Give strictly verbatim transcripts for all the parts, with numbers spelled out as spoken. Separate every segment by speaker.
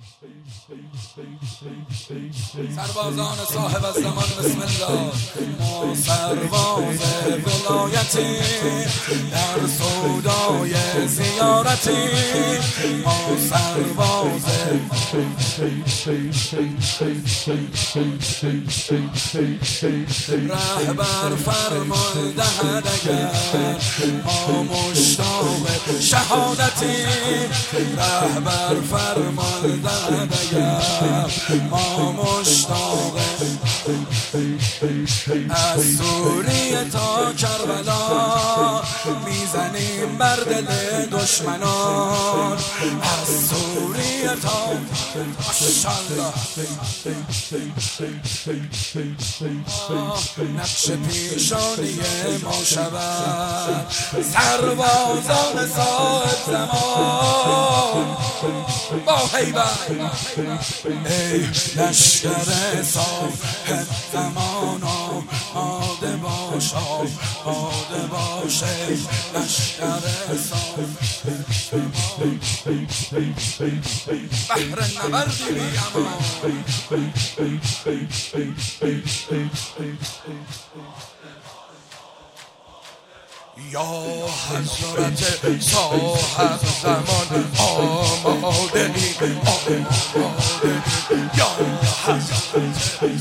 Speaker 1: سربازان صاحب از زمان بسم الله. ما سرباز ولایتی در سودای زیارتی، ما سرباز رهبر فرمان دهد اگر ما مشتاق شهادتی، رهبر فرمان دهد اگر ما مشتاق از سوریه تا کربلا میزنیم بر دل دشمنان، از سوریه تا ماشاءالله نقش پیشانی ما شود سربازان صاحب زمان با هیبت. ای لشکر صاحب زمان آماده باش، آماده باش ای لشکر صاحب بحر نبردی بی امان. یا حضرت صاحب زمان آماده ای، آماده ای یا حضرت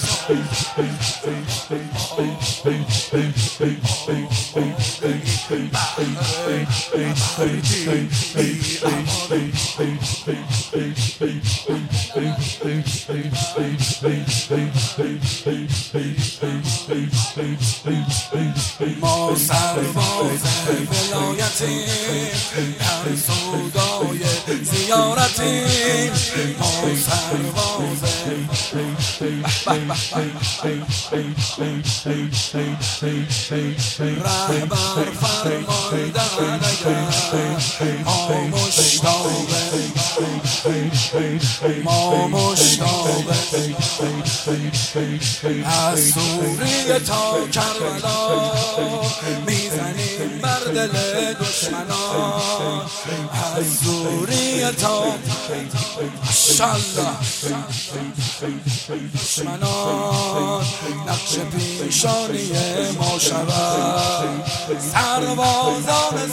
Speaker 1: ما سرباز ولایتی در سودای زیارتی، ما سرباز رهبر فرمان دهد اگر ما مشتاق ما مشتاق از سوریه تا کربلا میزنیم بر دل دشمنان، از سوریه تا ماشاءالله دشمنان نقش پیشانی ما شود سربازان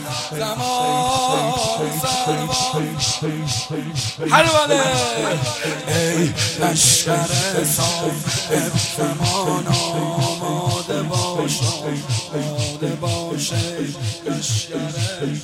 Speaker 1: زمان سرباز حلوله. ای لشکر صاحب زمان آماده باش، آماده باش ای لشکر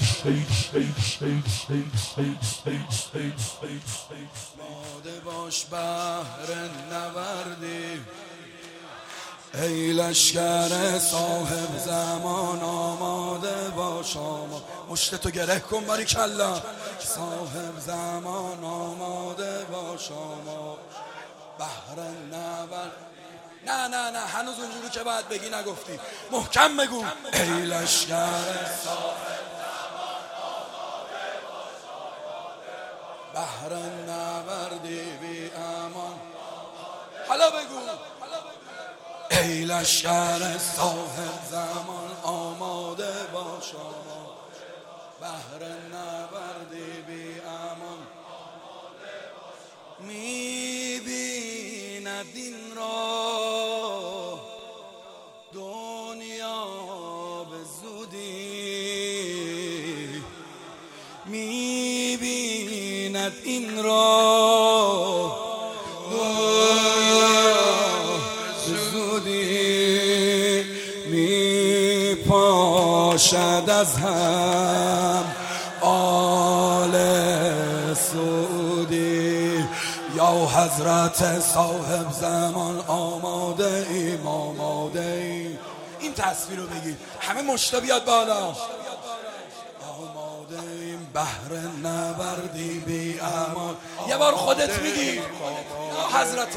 Speaker 1: آماده باش بهر نبردی. ای لشکر صاحب زمان آماده باش، آماده مشتتو گره کن باریکلا. صاحب زمان آماده باش، آماده بهر نبرد. نه نه نه هنوز اونجوری که باید بگی نگفتی، محکم بگو. ای لشکر صاحب زمان آماده باش، بهر نبردی بی امان. حالا بگو ای لشکر صاحب زمان آماده باش، بهر نبردی بی امان. می‌بیند این را دنیا به زودی، می‌بیند این را میپاشد از هم آل سعودی. یا حضرت صاحب زمان آماده ایم، آماده ایم. این تصویر رو بگید همه مشتا بیاد بالا. آماده ایم بهر نبردی بی امان. یه بار خودت میگی یا حضرت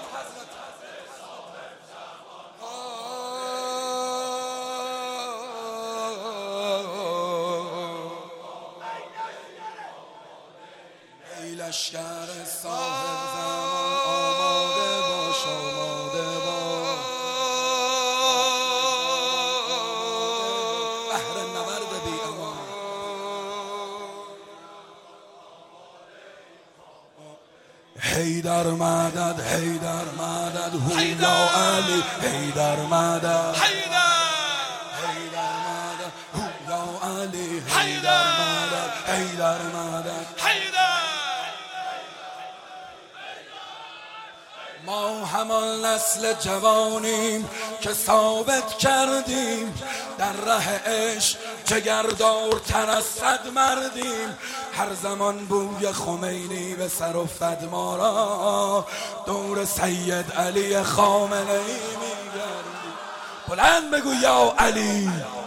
Speaker 1: لشکر صاحب زمان آماده باش، آماده باش بهر نبرد بی امان. حیدر مدد حیدر مدد هویا علی حیدر مدد حیدر مدد هویا علی حیدر مدد حیدر مدد حیدر. ما همان نسل جوانیم که ثابت کردیم در ره عشق جگردارتر از صد مردیم. هر زمان بوی خمینی به سر افتد ما را دور سید علی خامنه‌ای میگردیم. بلند بگو یا علی